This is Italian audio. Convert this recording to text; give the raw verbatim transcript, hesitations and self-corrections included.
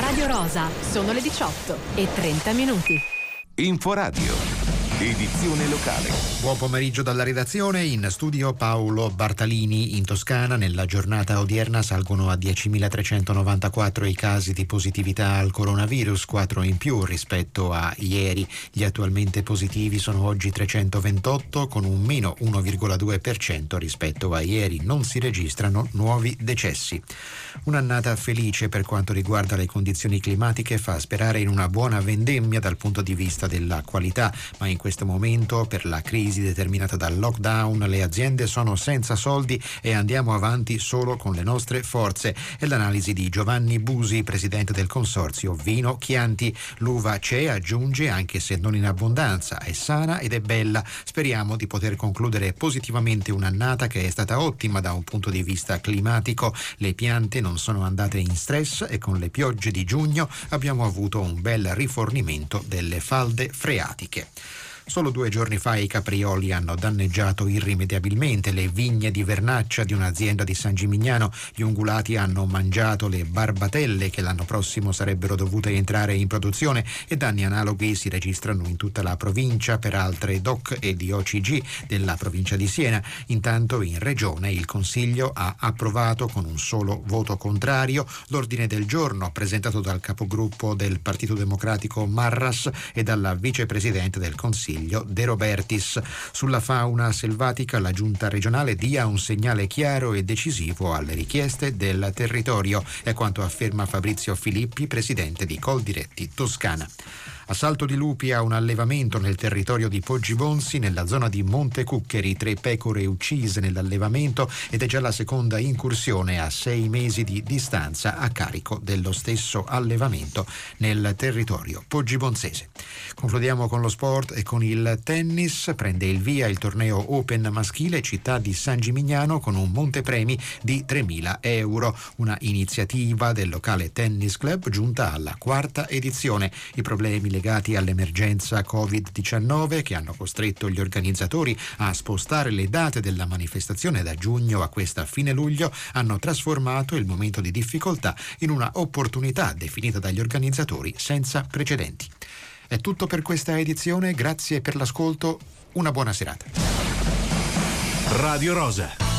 Radio Rosa, sono le diciotto e trenta minuti. Inforadio, edizione locale. Buon pomeriggio dalla redazione. In studio Paolo Bartalini. In Toscana nella giornata odierna salgono a diecimilatrecentonovantaquattro i casi di positività al coronavirus, quattro in più rispetto a ieri. Gli attualmente positivi sono oggi trecentoventotto, con un meno uno virgola due per cento rispetto a ieri. Non si registrano nuovi decessi. Un'annata felice per quanto riguarda le condizioni climatiche fa sperare in una buona vendemmia dal punto di vista della qualità, ma in questo momento, per la crisi determinata dal lockdown, le aziende sono senza soldi e andiamo avanti solo con le nostre forze. È l'analisi di Giovanni Busi, presidente del consorzio Vino Chianti. L'uva c'è, aggiunge, anche se non in abbondanza, è sana ed è bella. Speriamo di poter concludere positivamente un'annata che è stata ottima da un punto di vista climatico. Le piante non sono andate in stress e con le piogge di giugno abbiamo avuto un bel rifornimento delle falde freatiche. Solo due giorni fa i caprioli hanno danneggiato irrimediabilmente le vigne di vernaccia di un'azienda di San Gimignano. Gli ungulati hanno mangiato le barbatelle che l'anno prossimo sarebbero dovute entrare in produzione e danni analoghi si registrano in tutta la provincia per altre D O C e D O C G della provincia di Siena. Intanto in regione il Consiglio ha approvato con un solo voto contrario l'ordine del giorno presentato dal capogruppo del Partito Democratico Marras e dalla vicepresidente del Consiglio De Robertis. Sulla fauna selvatica la giunta regionale dia un segnale chiaro e decisivo alle richieste del territorio, è quanto afferma Fabrizio Filippi, presidente di Coldiretti Toscana. Assalto di lupi a un allevamento nel territorio di Poggibonsi, nella zona di Monte Cuccheri, tre pecore uccise nell'allevamento ed è già la seconda incursione a sei mesi di distanza a carico dello stesso allevamento nel territorio poggibonsese. Concludiamo con lo sport e con il tennis. Prende il via il torneo Open maschile Città di San Gimignano con un montepremi di tremila euro, una iniziativa del locale tennis club giunta alla quarta edizione. I problemi legati all'emergenza covid diciannove che hanno costretto gli organizzatori a spostare le date della manifestazione da giugno a questa fine luglio hanno trasformato il momento di difficoltà in una opportunità definita dagli organizzatori senza precedenti. È tutto per questa edizione, grazie per l'ascolto, una buona serata. Radio Rosa.